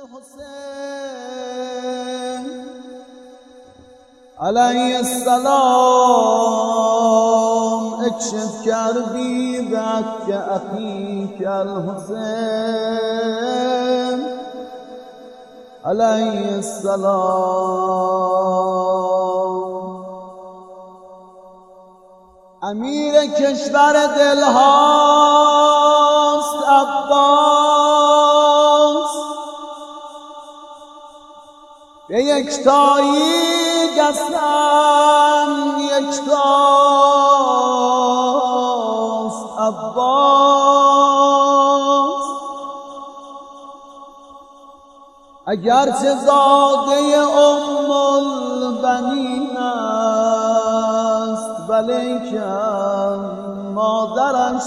الحسین علیه السلام اکشف کردی ذاک اخیک الحسین علیه السلام. امیر کشور دلهاست عباس، به یکتایی قسم یکتاست عباس. اگرچه زاده ام البنین است ولیکن مادرش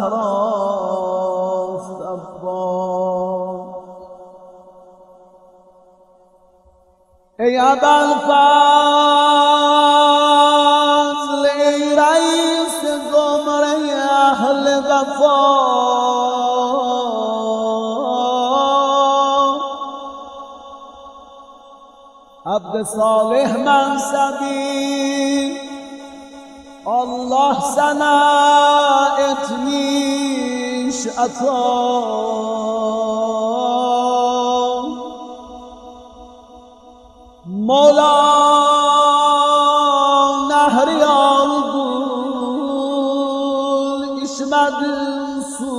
زهراست عباس. ای ابوالفضل ای رئیس زمره اهل وفا، عبد صالح منصبی الله سنا اتمیش عطا. مولا نهریان گل اشمد سو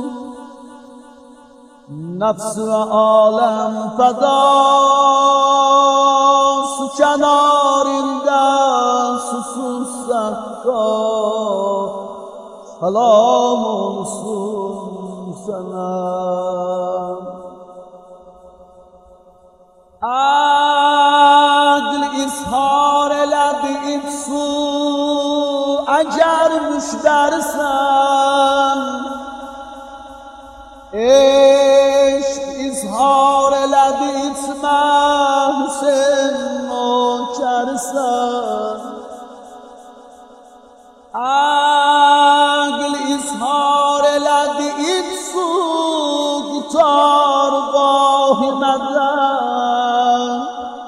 نفس و عالم فداست کنارنده سسوسکا سلام و سنم. عدل اظهار لب افسو اگر مشترسن، عشق اظهار لب اسمه حسین نوکرسن. عقل اظهار لب افسو گتار باهی مدن،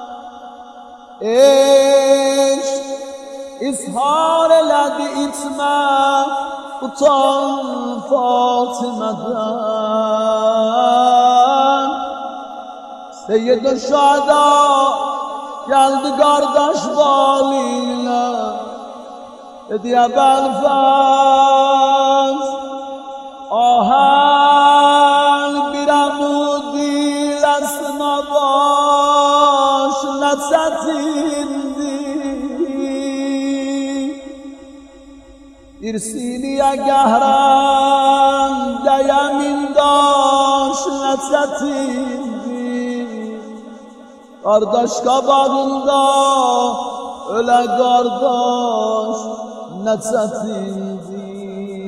عشق اظهار لب اسمه گتان فاطمدن. سید الشهدا یلدگارداش والیله ادی ابوالفضل آهن بیرمودی لسنا باش نستیندی ارسیلی اگهرن دیمین داش نستیندی قارداشقا bağında öyle qardaş نستیندی.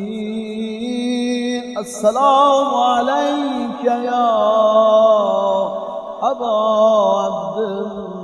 السلام علیک یا ابا عبدالله.